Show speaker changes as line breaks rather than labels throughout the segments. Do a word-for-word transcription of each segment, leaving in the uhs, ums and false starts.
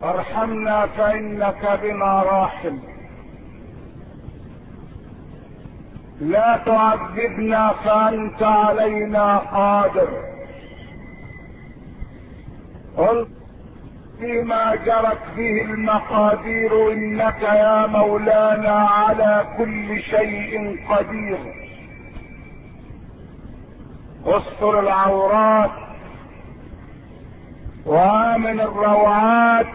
ارحمنا فانك بنا راحم، لا تعذبنا فانت علينا قادر. قل فيما جرت به المقادير انك يا مولانا على كل شيء قدير. استر العورات وامن الروعات،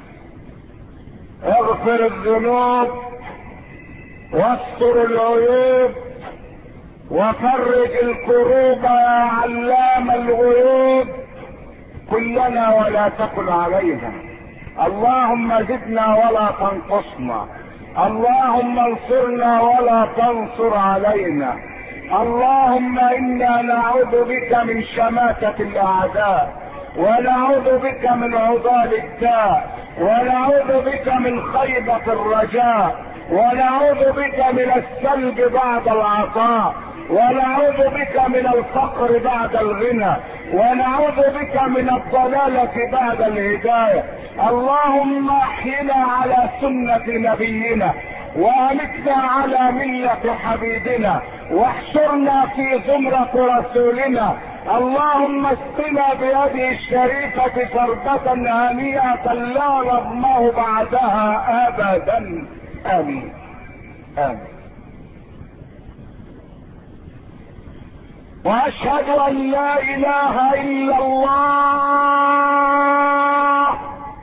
اغفر الذنوب واستر العيوب وفرج الكروب يا علام الغيوب، كلنا ولا تكن علينا. اللهم زدنا ولا تنقصنا، اللهم انصرنا ولا تنصر علينا. اللهم انا نعوذ بك من شماتة الاعداء، ونعوذ بك من عضال الداء، ونعوذ بك من خيبة الرجاء، ونعوذ بك من السلب بعد العطاء، ونعوذ بك من الفقر بعد الغنى، ونعوذ بك من الضلالة بعد الهداية. اللهم احينا على سنة نبينا، وامتنا على ملة حبيبنا، واحشرنا في زمرة رسولنا. اللهم اسقنا بيده الشريفة شربة هنيئة لا نظمأ بعدها ابدا. امين امين. واشهد ان لا اله الا الله.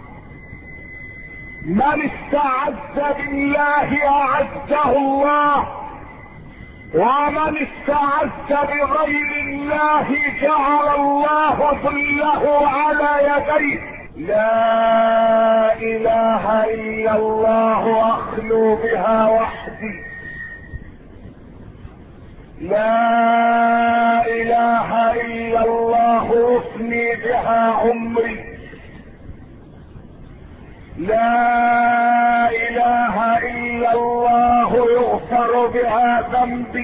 من استعز بالله اعزه الله، ومن استعز بغير الله جعل الله ظله على يديه. لا اله الا الله اخلو بها وحدي، لا اله الا الله افني بها عمري، لا اله الا الله يغفر بها ذنبي،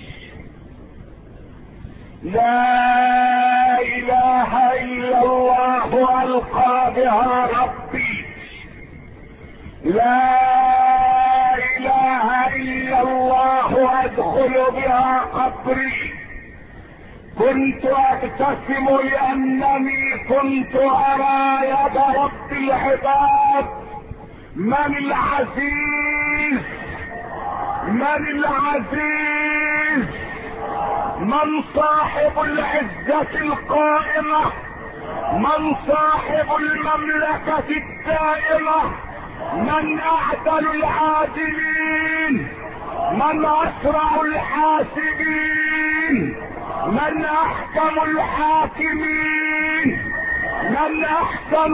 لا اله الا الله القى بها ربي، لا اله الا الله ادخل بها قبري. كنت ابتسم لانني كنت ارى يد رب العباد. من العزيز؟ من العزيز؟ من صاحب العزة القائمة؟ من صاحب المملكة الدائمة؟ من اعدل العادلين؟ من اسرع الحاسبين؟ من احكم الحاكمين؟ من احسن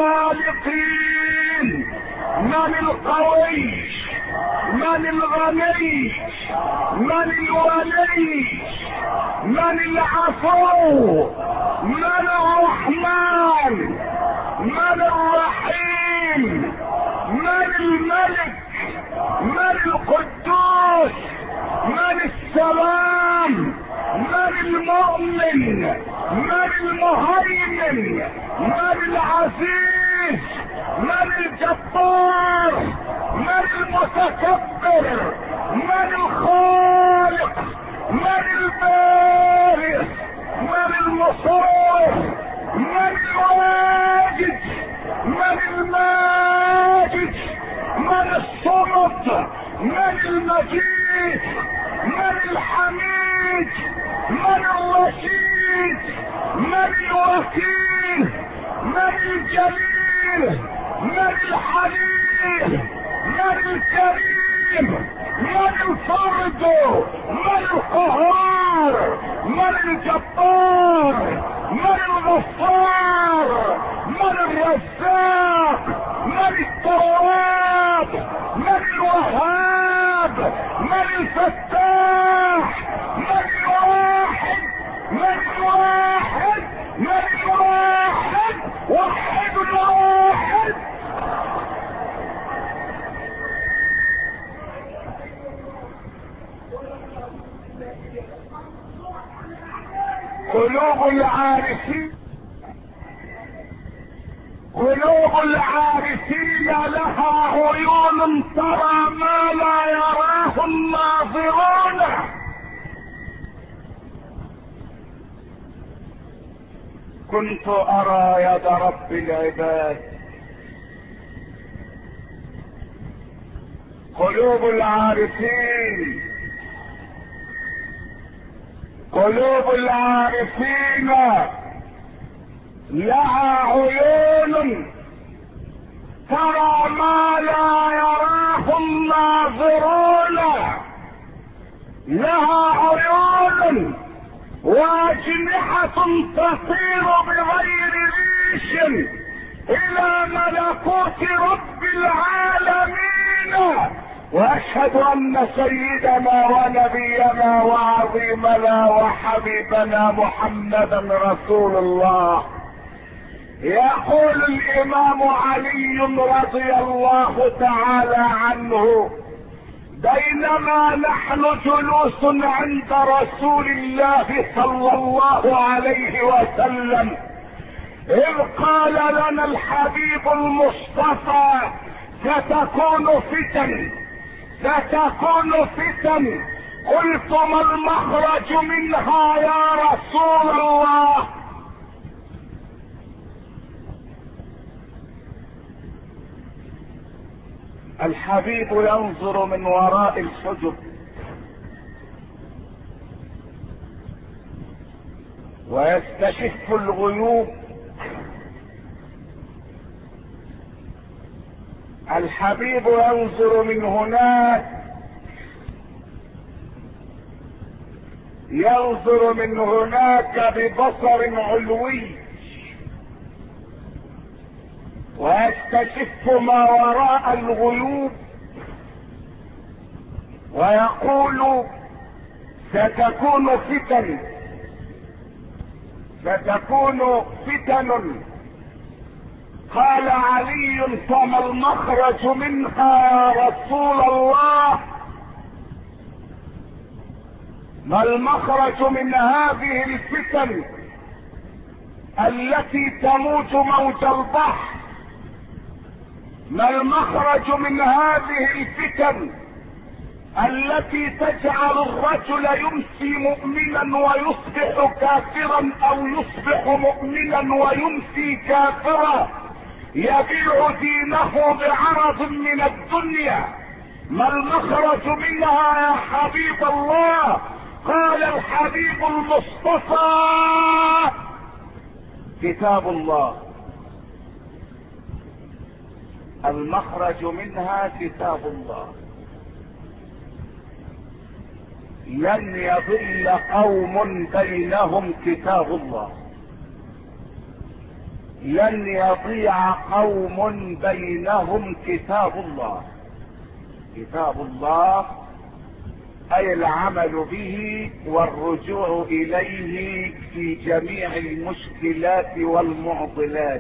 الخالقين؟ من القوي؟ من الغني؟ من الولي؟ من العفو؟ من الرحمن؟ من الرحيم؟ من الملك؟ من القدوس؟ من السلام؟ من المؤمن؟ من المهيمن؟ من العزيز؟ من الجبار؟ من المتكبر؟ من الخالق؟ من البارئ؟ من المصور؟ من الواجد؟ من الماجد؟ من الصمد؟ من المجيد؟ من الحميد؟ من الرشيد؟ من الوكيل؟ من الجليل؟ من الحليم؟ من الكريم؟ من الفرد؟ من القهار؟ من الجبار؟ من الغفار؟ من الرزاق؟ من التواب؟ من الوهاب؟ من الفتاح؟ من الواحد؟ من الواحد؟ من الواحد؟ وحد الواحد. قلوب العارفين قلوب العارفين كنت ارى يد رب العباد. قلوب العارفين قلوب العارفين لها عيون ترى ما لا يراه الناظرون، لها عيون واجنحة تطير بغير ريش الى ملكوت رب العالمين. واشهد ان سيدنا ونبينا وعظيمنا وحبيبنا محمدا رسول الله. يقول الامام علي رضي الله تعالى عنه: بينما نحن جلوس عند رسول الله صلى الله عليه وسلم إذ قال لنا الحبيب المصطفى: ستكون فتن ستكون فتن. قلت: ما المخرج منها يا رسول الله؟ الحبيب ينظر من وراء الحجب ويستشف الغيوب. الحبيب ينظر من هناك، ينظر من هناك ببصر علوي ويستشف ما وراء الغيوب ويقول: ستكون فتن ستكون فتن. قال علي: فما المخرج منها يا رسول الله؟ ما المخرج من هذه الفتن التي تموج موج البحر؟ ما المخرج من هذه الفتن التي تجعل الرجل يمسي مؤمنا ويصبح كافرا او يصبح مؤمنا ويمسي كافرا، يبيع دينه بعرض من الدنيا؟ ما المخرج منها يا حبيب الله؟ قال الحبيب المصطفى: كتاب الله. المخرج منها كتاب الله. لن يضل قوم بينهم كتاب الله، لن يضيع قوم بينهم كتاب الله. كتاب الله اي العمل به والرجوع اليه في جميع المشكلات والمعضلات.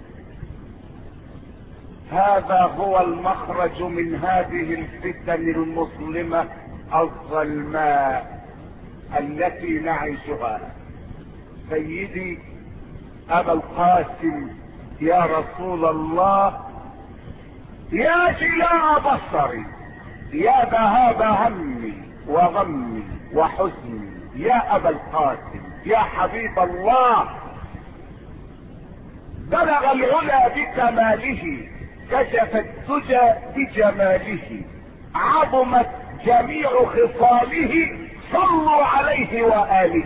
هذا هو المخرج من هذه الفتن المظلمة الظلماء التي نعيشها. سيدي ابا القاسم يا رسول الله، يا جلاء بصري، يا ذهاب همي وغمي وحزني، يا ابا القاسم يا حبيب الله، بلغ العلا بكماله، كشف الدجى بجماله، عظمت جميع خصاله، صلوا عليه وآله.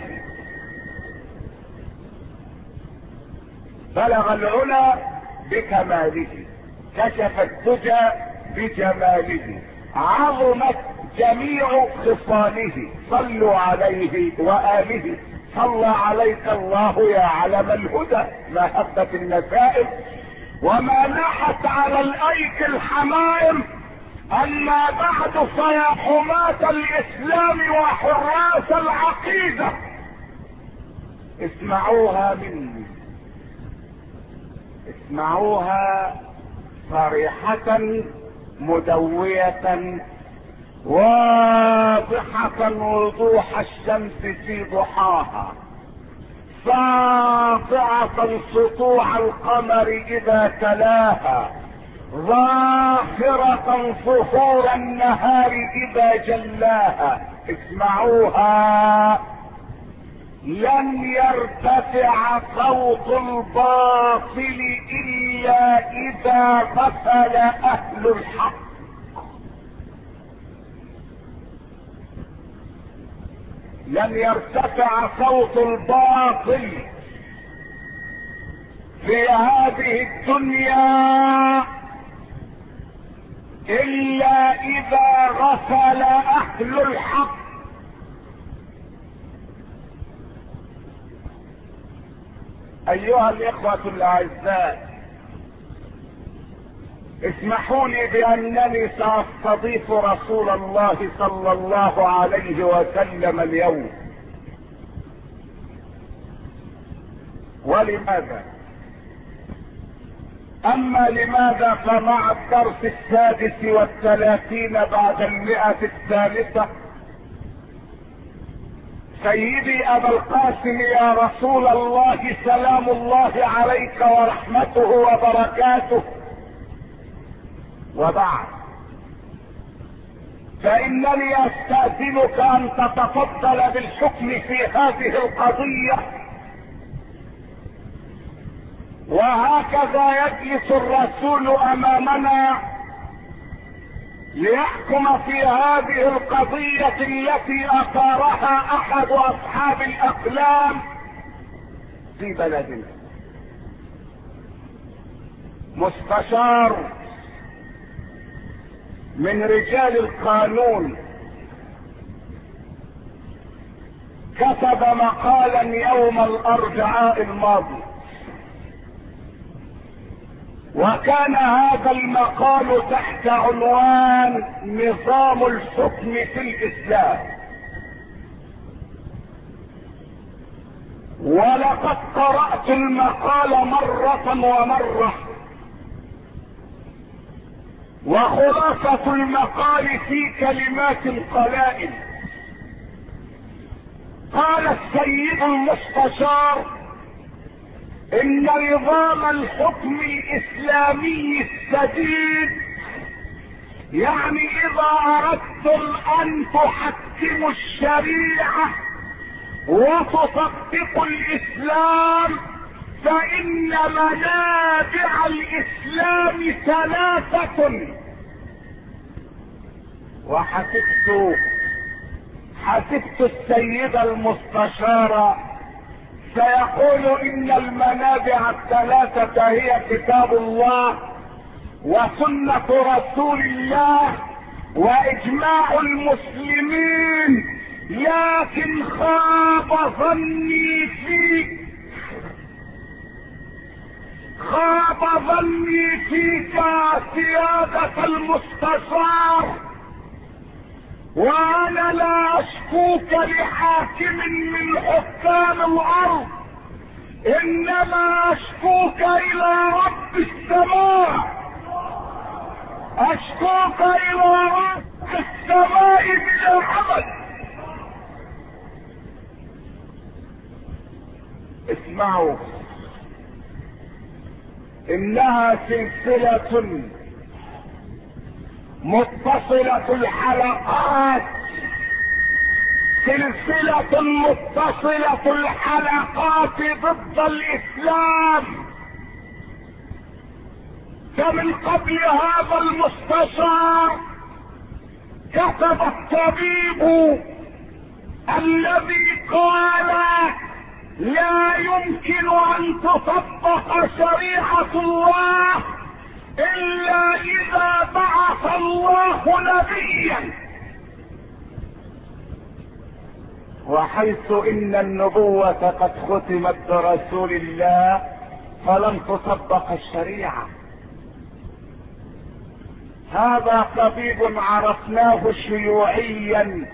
بلغ العلا بكماله، كشف الدجى بجماله، عظمت جميع خصاله، صلوا عليه وآله. صلى عليك الله يا علم الهدى، ما هبت النسائم وما نحت على الايك الحمائم. اما بعد فيا حماة الاسلام وحراس العقيدة، اسمعوها مني، اسمعوها صريحة مدوية واضحة وضوح الشمس في ضحاها، ساطعة سطوع القمر اذا تلاها، ظاهرة ظهور النهار اذا جلاها. اسمعوها لن يرتفع صوت الباطل الا اذا غفل اهل الحق. لن يرتفع صوت الباطل في هذه الدنيا الا اذا غفل اهل الحق. ايها الاخوة الاعزاء، اسمحوا لي بانني ساستضيف رسول الله صلى الله عليه وسلم اليوم. ولماذا؟ اما لماذا فمع الدرس السادس والثلاثين بعد المئة الثالثة سيدي ابا القاسم يا رسول الله سلام الله عليك ورحمته وبركاته، وبعد فانني استأذنك ان تتفضل بالحكم في هذه القضية. وهكذا يجلس الرسول امامنا ليحكم في هذه القضية التي اثارها احد اصحاب الاقلام في بلدنا. مستشار من رجال القانون كتب مقالا يوم الاربعاء الماضي، وكان هذا المقال تحت عنوان نظام الحكم في الاسلام. ولقد قرأت المقال مرة ومرة، وخلاصة المقال في كلمات قلائل. قال السيد المستشار ان نظام الحكم الاسلامي السديد، يعني اذا اردتم ان تحكموا الشريعة وتطبقوا الاسلام فان منابع الاسلام ثلاثة. وحسبت حسبت السيد المستشار سيقول ان المنابع الثلاثة هي كتاب الله وسنة رسول الله واجماع المسلمين، لكن خاب ظني فيك خاب ظني فيك سيادة المستشار، وانا لا اشكوك لحاكم من حكام الارض، انما اشكوك الى رب السماء، اشكوك الى رب السماء بلا حدث. اسمعوا، انها سلسلة متصلة الحلقات، سلسلة متصلة الحلقات ضد الاسلام. فمن قبل هذا المستشار كتب الطبيب الذي قال لا يمكن ان تطبق شريعة الله الا اذا بعث الله نبيا. وحيث ان النبوة قد ختمت برسول الله فلم تطبق الشريعة. هذا طبيب عرفناه شيوعيا،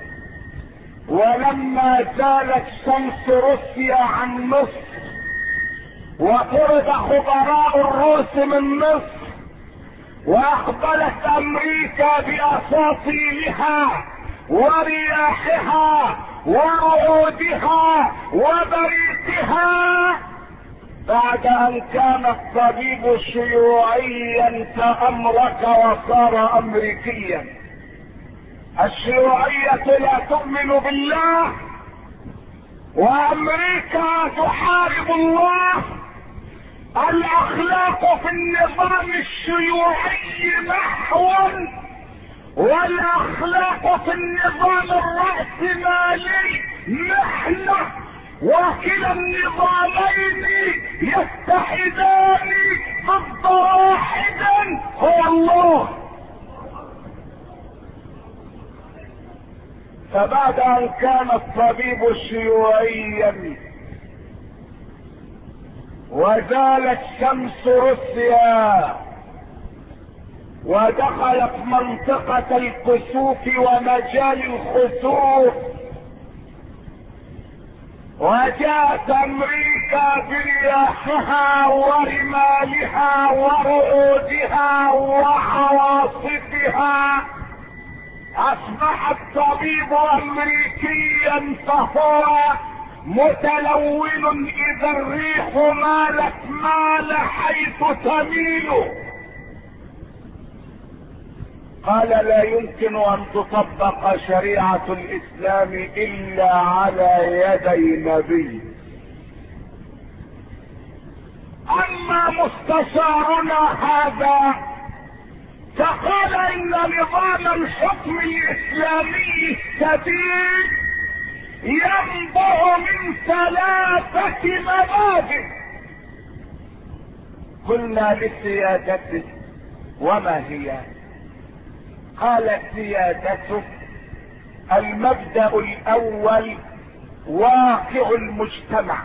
ولما زالت شمس روسيا عن مصر وطرد خبراء الروس من مصر واقبلت امريكا باساطيلها ورياحها ورعودها وبريقها، بعد ان كان الطبيب شيوعيا تأمرك وصار امريكيا. الشيوعية لا تؤمن بالله وامريكا تحارب الله. الاخلاق في النظام الشيوعي محو، والاخلاق في النظام الرأسمالي محنة، وكلا النظامين يتحدان ضد واحد هو الله. فبعد ان كان الطبيب شيوعيا وزالت شمس روسيا ودخلت منطقة الكسوف ومجال الخسوف، وجاءت امريكا برياحها ورمالها ورعودها وعواصفها، اصبح الطبيب امريكيا فهو متلون اذا الريح مالت مال حيث تميل. قال لا يمكن ان تطبق شريعة الاسلام الا على يدي نبي. اما مستشارنا هذا فقال ان نظام الحكم الاسلامي السديد ينبع من ثلاثة مبادئ. قلنا لسيادته وما هي؟ قال سيادته المبدأ الاول واقع المجتمع،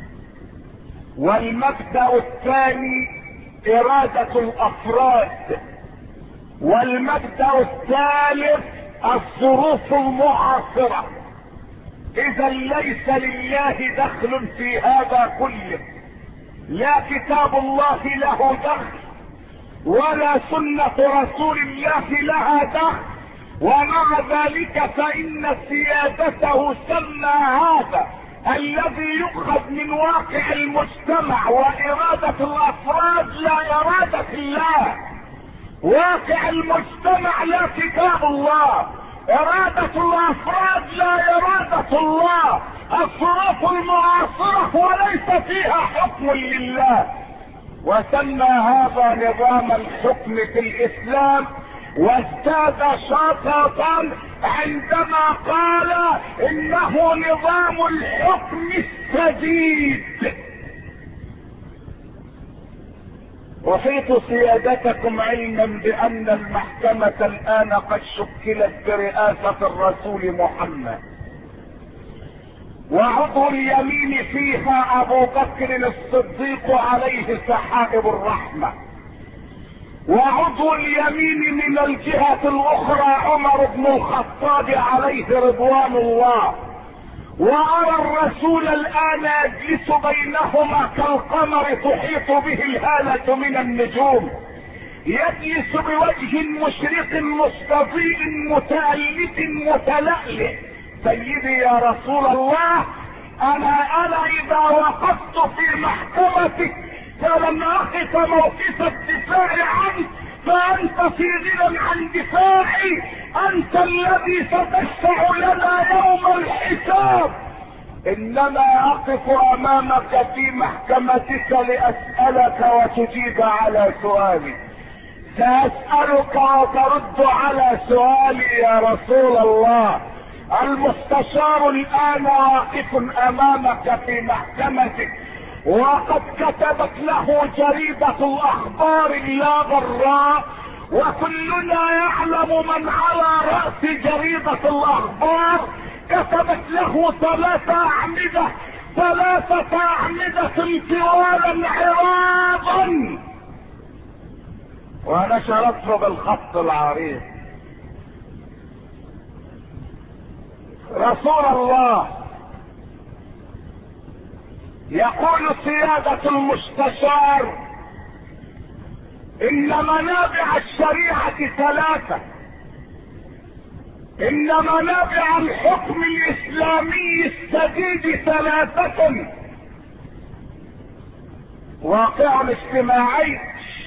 والمبدأ الثاني ارادة الافراد، والمبدأ الثالث الظروف المعاصرة. اذا ليس لله دخل في هذا كله، لا كتاب الله له دخل ولا سنة رسول الله لها دخل، ومع ذلك فإن سيادته سمى هذا الذي يؤخذ من واقع المجتمع وإرادة الأفراد لا إرادة الله. واقع المجتمع لا كتاب الله، إرادة الأفراد لا إرادة الله، الظروف المعاصرة وليس فيها حكم لله. وسمى هذا نظام الحكم في الإسلام، وازداد شططا عندما قال إنه نظام الحكم السديد. وفيت سيادتكم علما بان المحكمة الان قد شكلت برئاسة الرسول محمد، وعضو اليمين فيها ابو بكر الصديق عليه سحائب الرحمة، وعضو اليمين من الجهة الاخرى عمر بن الخطاب عليه رضوان الله. وارى الرسول الان يجلس بينهما كالقمر تحيط به الهالة من النجوم، يجلس بوجه مشرق مستضيء متألف متلألئ. سيدي يا رسول الله، انا انا اذا وقفت في محكمتك فلن اقف موقف الدفاع عنك، فانت في غنى عن دفاعي، انت الذي ستشفع لنا يوم الحساب. انما اقف امامك في محكمتك لاسألك وتجيب على سؤالي، سأسألك وترد على سؤالي يا رسول الله. المستشار الان واقف امامك في محكمتك، وقد كتبت له جريدة الاخبار لا ضراء، وكلنا يعلم من على رأس جريدة الاخبار كتبت له ثلاثة اعمدة ثلاثة اعمدة طوالا عراضا، ونشرته بالخط العريض. رسول الله يقول سيادة المستشار ان منابع الشريعة ثلاثة، ان منابع الحكم الاسلامي السديد ثلاثة: واقع اجتماعي،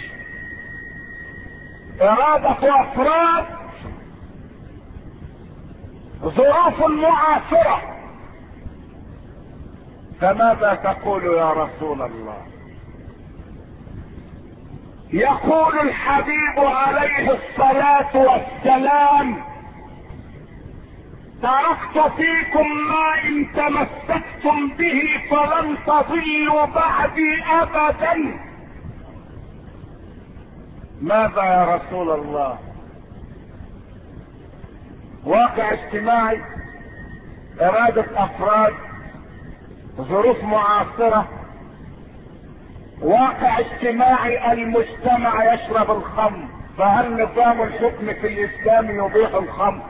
ارادة افراد، ظروف معاصرة. فماذا تقول يا رسول الله؟ يقول الحبيب عليه الصلاة والسلام: تركت فيكم ما ان تمسكتم به فلن تضلوا بعدي ابدا. ماذا يا رسول الله؟ واقع اجتماعي، ارادة افراد، ظروف معاصرة. واقع اجتماعي، المجتمع يشرب الخمر، فهل نظام الحكم في الاسلام يبيح الخمر؟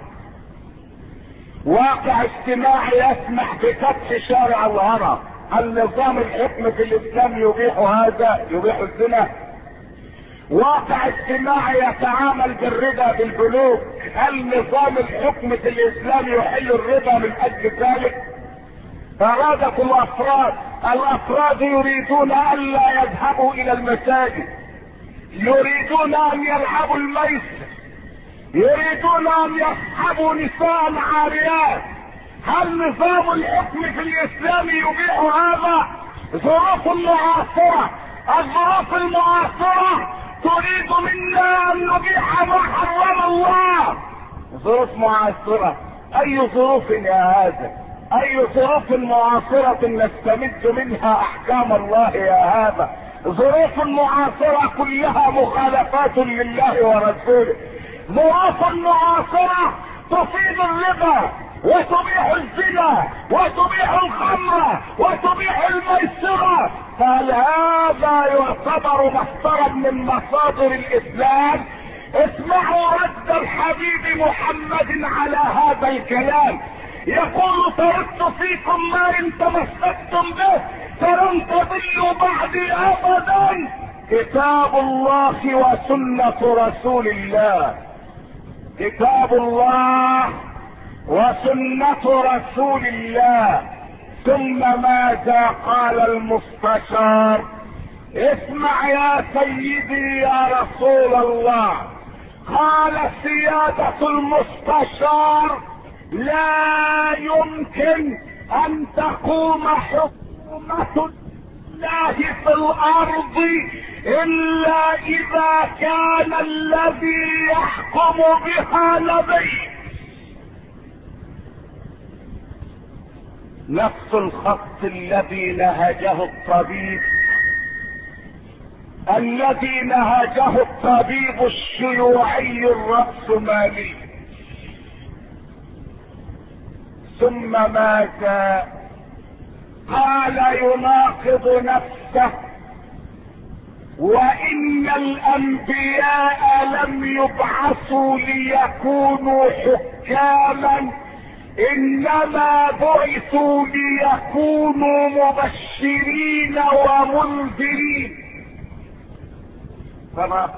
واقع اجتماعي يسمح بفتح شارع الهرم، هل نظام الحكم في الاسلام يبيح هذا؟ يبيح الزنا؟ واقع اجتماعي يتعامل بالربا بالبنوك، هل نظام الحكم في الاسلام يحل الربا من اجل ذلك؟ ارادة الافراد، الافراد يريدون الا يذهبوا الى المساجد، يريدون ان يلعبوا الميسر، يريدون ان يصحبوا نساء عاريات، هل نظام الحكم في الاسلام يبيح هذا؟ ظروف معاصرة، الظروف المعاصرة تريد منا ان نبيح ما حرم الله. ظروف معاصرة، اي ظروف يا هذا؟ اي ظروف معاصرة نستمد منها احكام الله يا هذا؟ ظروف معاصرة كلها مخالفات لله ورسوله. ظروف معاصرة تفيد الربا وتبيح الزنا وتبيح الخمر وتبيح الميسرة، فهل هذا يعتبر مصدرا من مصادر الاسلام؟ اسمعوا رد الحبيب محمد على هذا الكلام، يقول: تركت فيكم ما ان تمسكتم به فلن تضلوا بعدي ابدا، كتاب الله وسنة رسول الله. كتاب الله وسنة رسول الله. ثم ماذا قال المستشار؟ اسمع يا سيدي يا رسول الله. قال سيادة المستشار: لا يمكن ان تقوم حكومة الله في الارض الا اذا كان الذي يحكم بها نبي. نفس الخط الذي نهجه الطبيب، الذي نهجه الطبيب الشيوعي الرأسمالي. ثم ماذا قال يناقض نفسه؟ وان الانبياء لم يبعثوا ليكونوا حكاما، انما بعثوا ليكونوا مبشرين ومنذرين. فما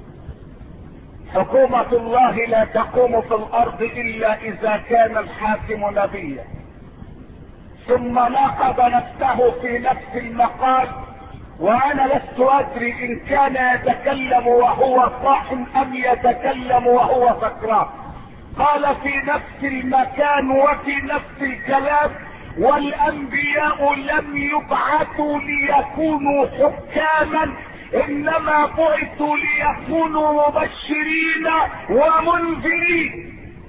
حكومة الله لا تقوم في الارض الا اذا كان الحاكم نبيا. ثم ناقض نفسه في نفس المقال، وانا لست ادري ان كان يتكلم وهو صاحٍ ام يتكلم وهو سكران. قال في نفس المكان وفي نفس الكلام: والانبياء لم يبعثوا ليكونوا حكاما، انما بعثوا ليكونوا مبشرين ومنذرين.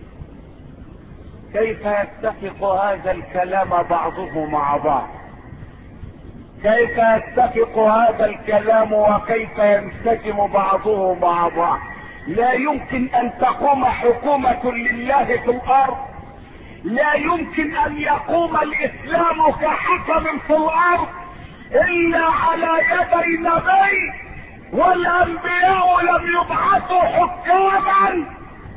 كيف يتفق هذا الكلام بعضه مع بعض؟ كيف يتفق هذا الكلام وكيف ينسجم بعضه مع بعض؟ لا يمكن ان تقوم حكومة لله في الارض، لا يمكن ان يقوم الاسلام كحكم في الارض الا على يدي نبي، والانبياء لم يبعثوا حكاما.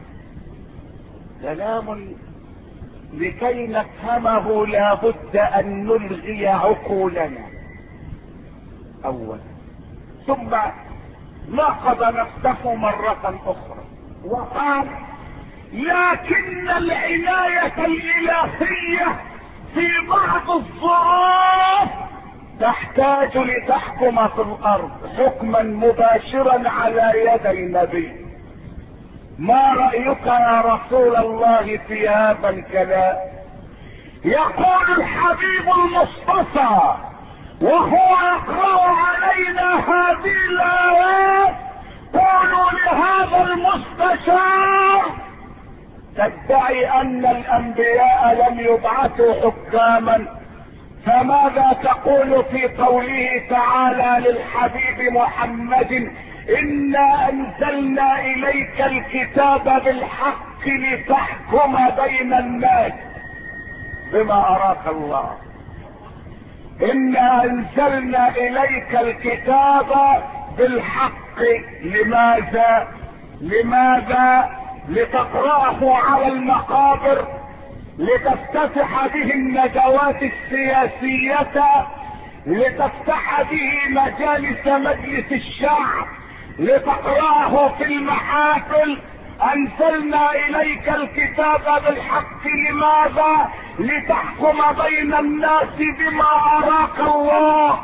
كلام لكي نفهمه لا بد ان نلغي عقولنا اولا. ثم ناقض نفسه مرة اخرى وقال: لكن العناية الالهية في بعض الظروف تحتاج لتحكم في الارض حكما مباشرا على يدي النبي. ما رأيك يا رسول الله في هذا الكلام؟ يقول الحبيب المصطفى وهو يقرأ علينا هذه الآيات: قولوا لهذا المستشار تدعي ان الانبياء لم يبعثوا حكاما، فماذا تقول في قوله تعالى للحبيب محمد: انا انزلنا اليك الكتاب بالحق لتحكم بين الناس بما اراك الله. انا انزلنا اليك الكتاب بالحق. لماذا؟ لماذا؟ لتقرأه على المقابر، لتفتتح به الندوات السياسية، لتفتح به مجالس مجلس الشعب، لتقرأه في المحافل. انزلنا اليك الكتاب بالحق. لماذا؟ لتحكم بين الناس بما اراك الله.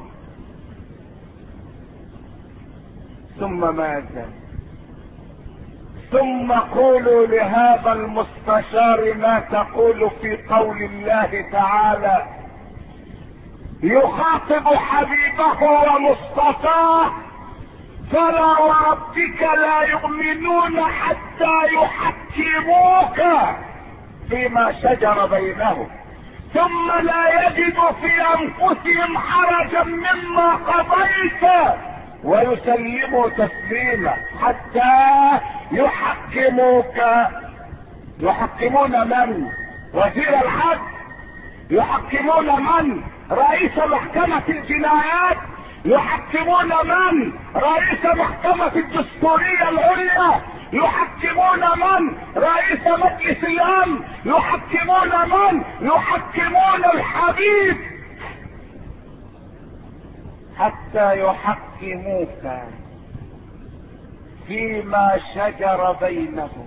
ثم ماذا؟ ثم قولوا لهذا المستشار ما تقول في قول الله تعالى يخاطب حبيبه ومصطفاه: فلا وربك لا يؤمنون حتى يحكموك فيما شجر بينهم ثم لا يجدوا في انفسهم حرجا مما قضيت ويسلموا تسليما حتى يحكموك. يحكمون من؟ وزير العدل؟ يحكمون من؟ رئيس محكمة الجنايات؟ يحكمون من؟ رئيس محكمة الدستورية العليا؟ يحكمون من؟ رئيس مجلس الامن؟ يحكمون من؟ يحكمون الحبيب حتى يحكموك فيما شجر بينهم.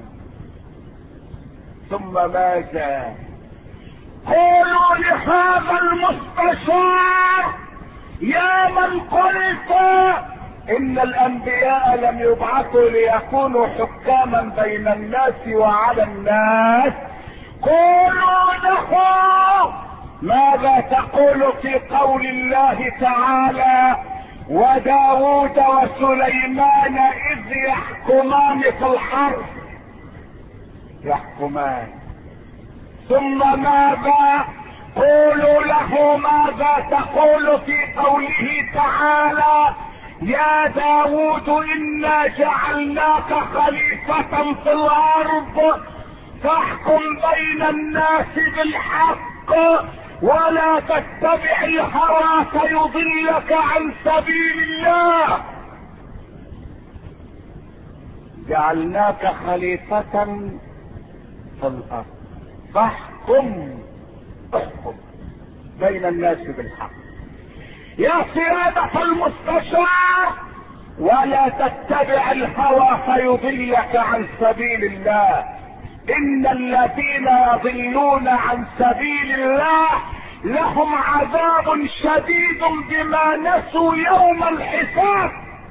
ثم ماذا؟ قولوا لهذا المستشار: يا من قلت ان الانبياء لم يبعثوا ليكونوا حكاما بين الناس وعلى الناس، قولوا له ماذا تقول في قول الله تعالى: وداود وسليمان اذ يحكمان في الحرث. يحكمان. ثم ماذا؟ قولوا له ماذا تقول في قوله تعالى: يا داود انا جعلناك خليفة في الارض فاحكم بين الناس بالحق ولا تتبع الهوى فيضلك عن سبيل الله. جعلناك خليفة في الارض فاحكم احكم بين الناس بالحق. يا سيادة المستشار ولا تتبع الهوى فيضلك عن سبيل الله. ان الذين يضلون عن سبيل الله لهم عذاب شديد بما نسوا يوم الحساب.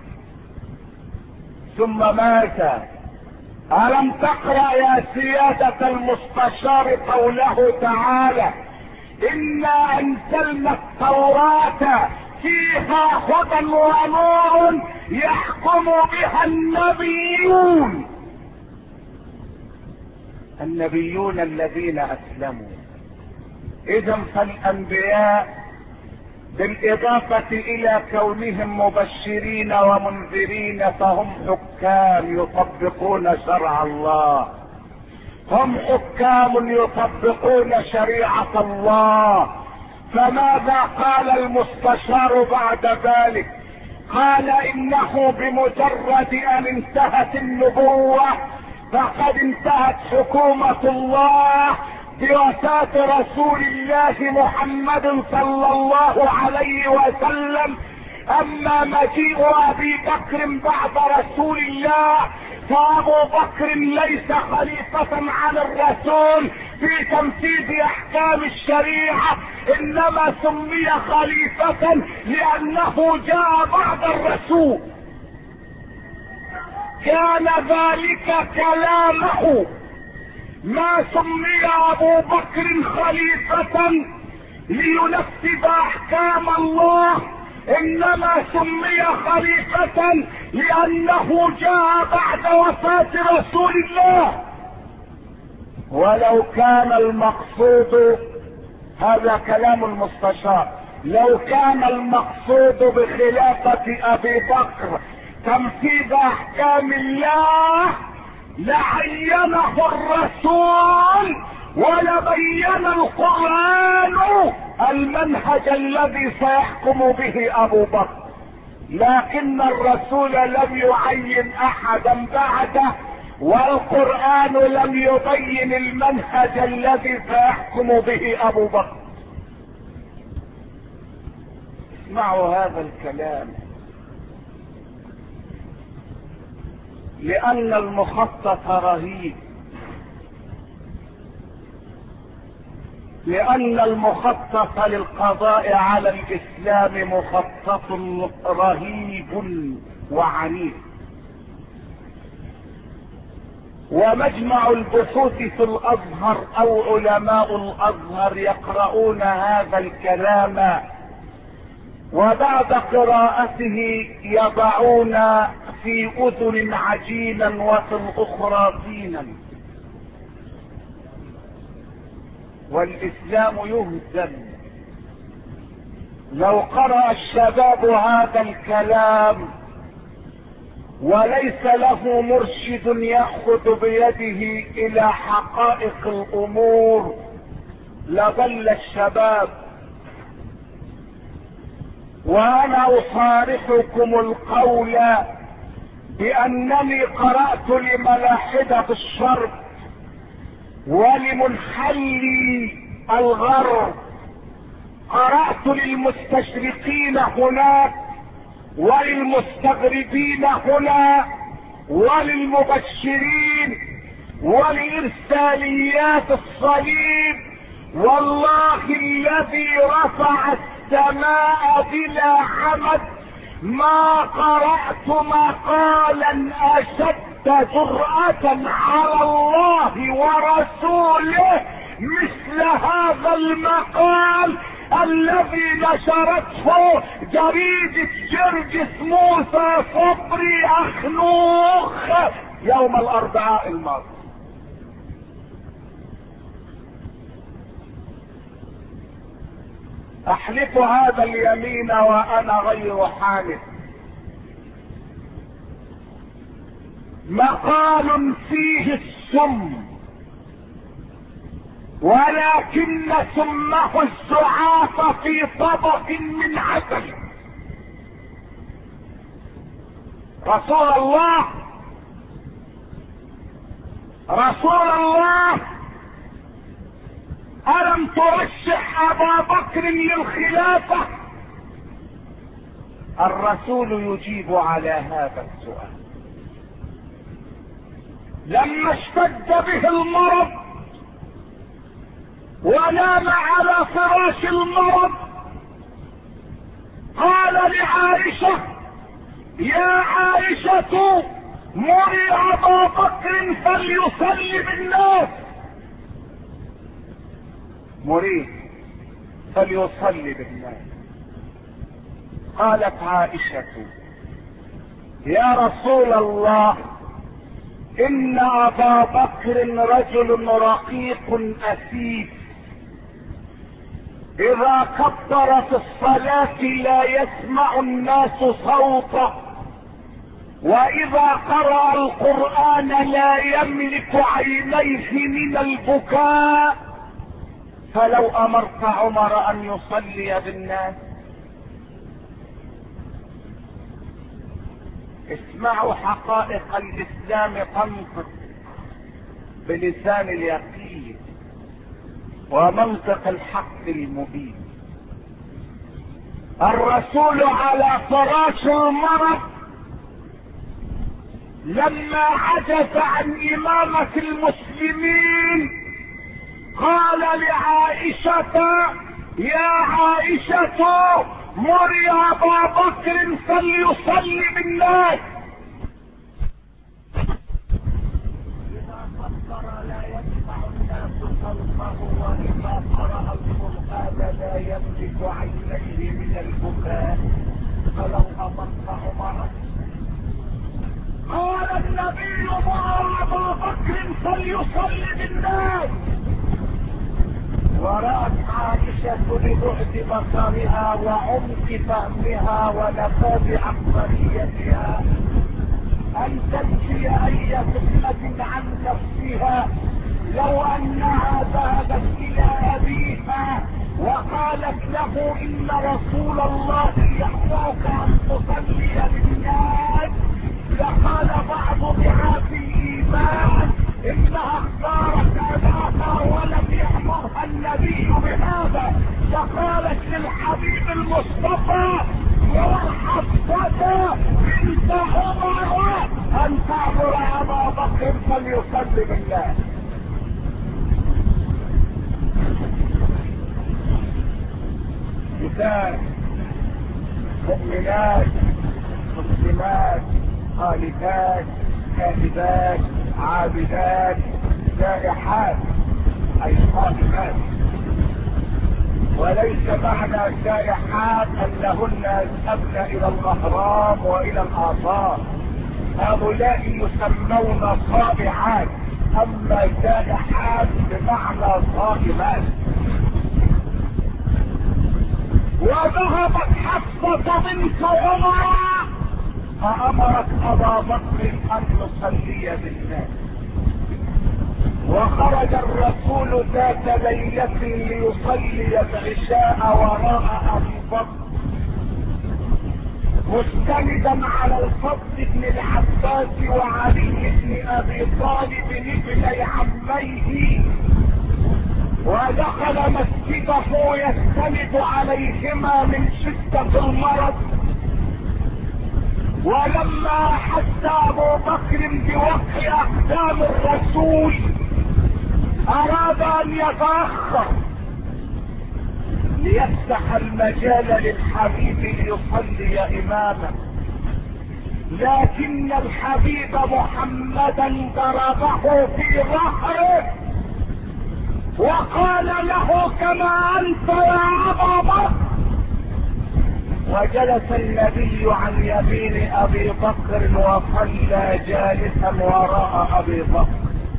ثم ماذا؟ ألم تقرأ يا سيادة المستشار قوله تعالى: إنا أنزلنا التوراة فيها هدى ونور يحكم بها النبيون. النبيون الذين أسلموا. إذا فالأنبياء بالإضافة إلى كونهم مبشرين ومنذرين فهم حكام يطبقون شرع الله، هم حكام يطبقون شريعة الله. فماذا قال المستشار بعد ذلك؟ قال إنه بمجرد أن انتهت النبوة فقد انتهت حكومة الله بوفاة رسول الله محمد صلى الله عليه وسلم. اما مجيء ابي بكر بعد رسول الله فابو بكر ليس خليفة عن الرسول في تنفيذ احكام الشريعة، انما سمي خليفة لانه جاء بعد الرسول. كان ذلك كلامه ما سمي ابو بكر خليفة لينفذ احكام الله، انما سمي خليفة لانه جاء بعد وفاة رسول الله. ولو كان المقصود، هذا كلام المستشار، لو كان المقصود بخلافة ابي بكر تنفيذ احكام الله لعينه الرسول ولبين القرآن المنهج الذي سيحكم به ابو بكر، لكن الرسول لم يعين احدا بعده، والقرآن لم يبين المنهج الذي سيحكم به ابو بكر. اسمعوا هذا الكلام، لان المخطط رهيب، لان المخطط للقضاء على الاسلام مخطط رهيب وعنيف. ومجمع البحوث في الازهر او علماء الازهر يقرؤون هذا الكلام، وبعد قراءته يضعون في اذن عجينا وفي الاخرى طينا، والاسلام يهزم. لو قرأ الشباب هذا الكلام وليس له مرشد يأخذ بيده الى حقائق الامور لضل الشباب. وانا اصارحكم القول بانني قرأت لملاحدة الشرق ولمنحلي الغرب، قرأت للمستشرقين هناك وللمستغربين هنا وللمبشرين ولإرساليات الصليب، والله الذي رفع السماء بلا عمد ما قرأت مقالا أشد جرأة على الله ورسوله مثل هذا المقال الذي نشرته جريدة جرجس موسى صبري اخنوخ يوم الاربعاء الماضي. احلف هذا اليمين وانا غير حالف. مقال فيه السم، ولكن سمه الزعاف في طبق من عسل. رسول الله رسول الله ألم ترشح أبا بكر للخلافة؟ الرسول يجيب على هذا السؤال. لما اشتد به المرض ونام على فراش المرض قال لعائشة: يا عائشة مري أبا بكر فليصلي بالناس. مريد فليصلي بالناس. قالت عائشة: يا رسول الله إن أبا بكر رجل رقيق أسيف، إذا كبر في الصلاة لا يسمع الناس صوته، وإذا قرأ القرآن لا يملك عينيه من البكاء، فلو أمرت عمر أن يصلي بالناس. اسمعوا حقائق الإسلام تنطق بلسان اليقين ومنطق الحق المبين. الرسول على فراش المرض لما عجز عن إمامة المسلمين قال لعائشة: يا عائشة مري أبا بكر فليصلي بالناس. إذا كبر لا يسمع خلقه وإذا قرأ القرآن لا يملك عينيه من البكاء فلو أمرت عمر. قال النبي مر أبا بكر فليصلي بالناس، ورأت عائشة لبعد بصرها وعمق فهمها ونفاذ عقليتها أن تنفي أي فتنة عن نفسها لو أنها ذهبت إلى أبيها وقالت له إن رسول الله يأمرك أن تصلي بالناس، لقال بعض ضعاف الإيمان إنها اختارت أباها ولم يأمرها النبي بهذا، فقالت للحبيب المصطفى يا حفصة بنت عمر أن تأمر أبا بكر فليصلي بالله. نساء مؤمنات مسلمات خالدات كاذبات عابدات سائحات أي صائمات، وليس معنى سائحات أنهن يذهبن إلى الأهرام وإلى الآثار، هؤلاء يسمون صائحات، أما سائحات بمعنى صائمات. وذهبت حفصة بنت عمر فأمرت أبا بكر أن يصلي بالناس، وخرج الرسول ذات ليلة ليصلي العشاء وراء أبي بكر مستندا على الفضل بن العباس وعلي بن أبي طالب ابني عميه، ودخل مسجده يستند عليهما من شدة المرض. ولما حس ابو بكر بوقع اقدام الرسول اراد ان يتأخر ليفتح المجال للحبيب ليصلي امامه، لكن الحبيب محمدا ضربه في ظهره وقال له كما انت يا ابا بكر، وجلس النبي عن يمين ابي بكر وصلى جالسا وراء ابي بكر.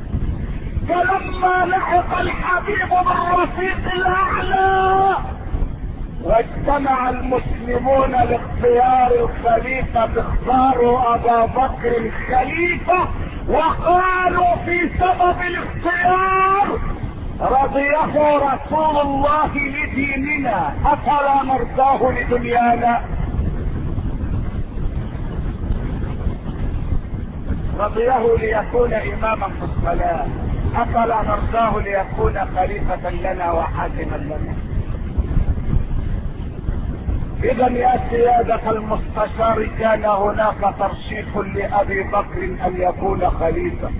فلما لحق الحبيب بالرفيق الاعلى واجتمع المسلمون لاختيار الخليفة اختاروا ابا بكر خليفة، وقالوا في سبب الاختيار رضيه رسول الله لديننا افلا نرضاه لدنيانا. رضيه ليكون اماما في الصلاة افلا نرضاه ليكون خليفة لنا وحاكما لنا. اذا يا سيادة المستشار كان هناك ترشيح لابي بكر ان يكون خليفة.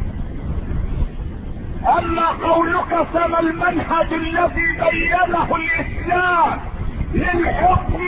اما قولك فما المنهج الذي بينه الاسلام للحكم،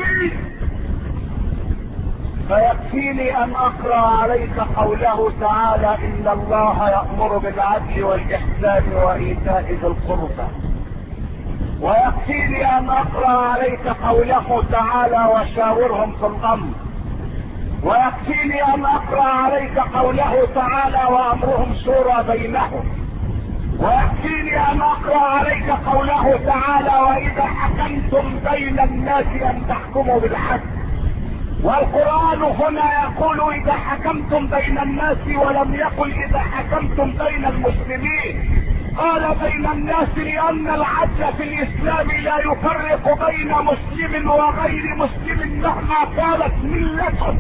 فيكفيني ان اقرأ عليك قوله تعالى ان الله يأمر بالعدل والاحسان وايتاء ذي القربى، ويكفيني ان اقرأ عليك قوله تعالى وشاورهم في الامر، ويكفيني ان اقرأ عليك قوله تعالى وامرهم شورى بينهم، ويكفيني ان اقرأ عليك قوله تعالى واذا حكمتم بين الناس ان تحكموا بالعدل. والقرآن هنا يقول اذا حكمتم بين الناس ولم يقل اذا حكمتم بين المسلمين، قال بين الناس لان العدل في الاسلام لا يفرق بين مسلم وغير مسلم مهما كانت ملته،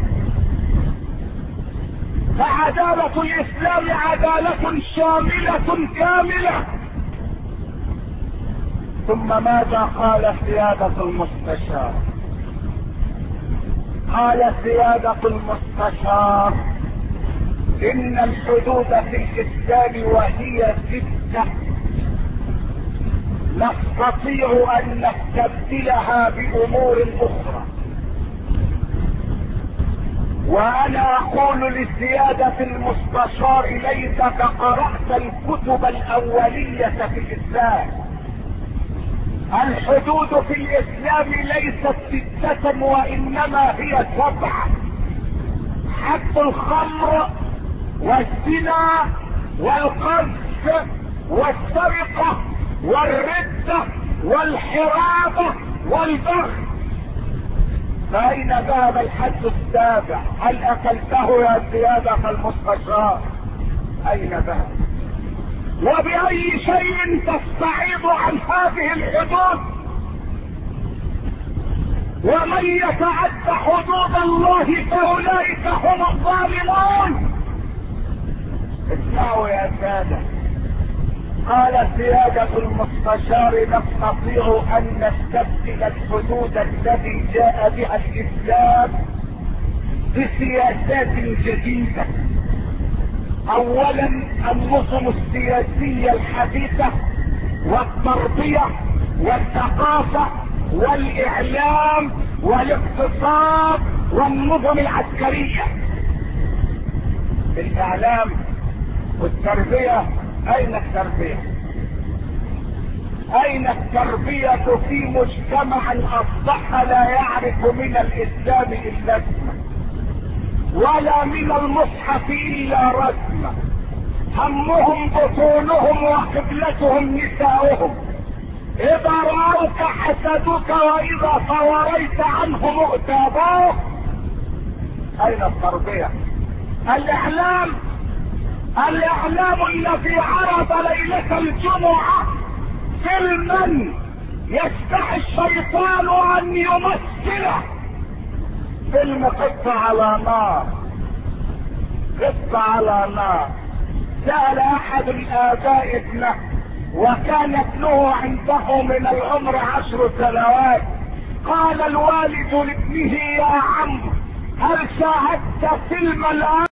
فعدالة الاسلام عدالة شاملة كاملة. ثم ماذا قال سيادة المستشار؟ قال سيادة المستشار ان الحدود في الاسلام وهي ستة نستطيع ان نستبدلها بامور اخرى. وانا اقول لسيادة المستشار ليتك قرأت الكتب الاولية في الاسلام. الحدود في الاسلام ليست ستة وانما هي سبعة: حد الخمر والزنا والقذف والسرقة والردة والحرابة والبغي. فأين ذهب الحد السابع؟ هل أكلته يا سيادة المستشار؟ أين ذهب؟ وبأي شيء تستعيض عن هذه الحدود؟ ومن يتعد حدود الله فأولئك هم الظالمون. اسمعوا يا سادة، قال سيادة المستشار: نستطيع ان نستبدل الحدود التي جاء بها الاسلام بسياسات جديدة. اولا النظم السياسية الحديثة والتربية والثقافة والاعلام والاقتصاد والنظم العسكرية. الاعلام والتربية، اين التربية؟ اين التربية في مجتمع اصبح لا يعرف من الاسلام الا اسمه ولا من المصحف الا رسمه؟ همهم بطونهم وقبلتهم نساؤهم، اذا رأوك حسدوك واذا صوريت عنهم اغتابوك. اين التربية؟ الاعلام الاعلام الذي عرض ليلة الجمعة فيلما يستحي الشيطان ان يمثله، فيلم قصة على نار، قصة على نار. سأل احد الاباء ابنه وكان ابنه عنده من العمر عشر سنوات، قال الوالد لابنه: يا عم هل شاهدت فيلم الان؟